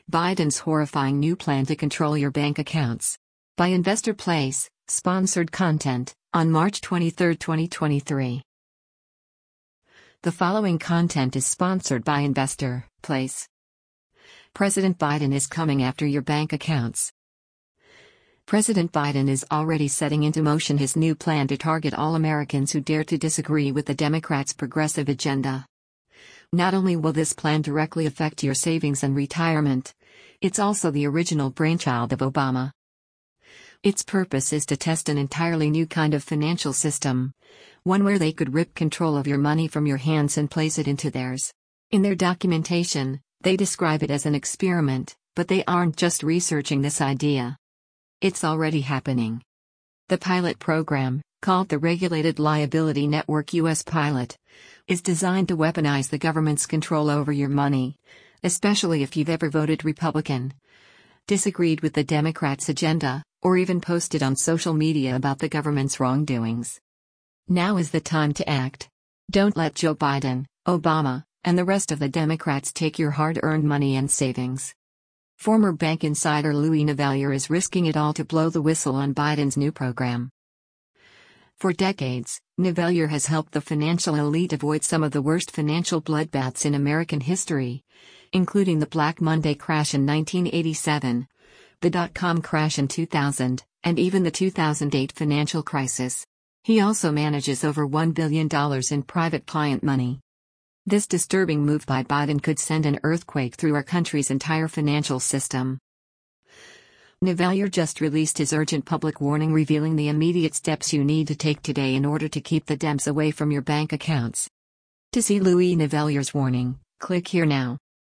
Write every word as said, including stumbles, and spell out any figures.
Biden's horrifying new plan to control your bank accounts. By Investor Place, sponsored content, on March twenty-third, twenty twenty-three. The following content is sponsored by Investor Place. President Biden is coming after your bank accounts. President Biden is already setting into motion his new plan to target all Americans who dare to disagree with the Democrats' progressive agenda. Not only will this plan directly affect your savings and retirement, it's also the original brainchild of Obama. Its purpose is to test an entirely new kind of financial system, one where they could rip control of your money from your hands and place it into theirs. In their documentation, they describe it as an experiment, but they aren't just researching this idea. It's already happening. The pilot program, called the Regulated Liability Network U S Pilot, is designed to weaponize the government's control over your money, especially if you've ever voted Republican, disagreed with the Democrats' agenda, or even posted on social media about the government's wrongdoings. Now is the time to act. Don't let Joe Biden, Obama, and the rest of the Democrats take your hard-earned money and savings. Former bank insider Louis Navellier is risking it all to blow the whistle on Biden's new program. For decades, Navellier has helped the financial elite avoid some of the worst financial bloodbaths in American history, including the Black Monday crash in nineteen eighty-seven, the dot-com crash in two thousand, and even the two thousand eight financial crisis. He also manages over one billion dollars in private client money. This disturbing move by Biden could send an earthquake through our country's entire financial system. Navellier just released his urgent public warning revealing the immediate steps you need to take today in order to keep the Dems away from your bank accounts. To see Louis Navellier's warning, click here now.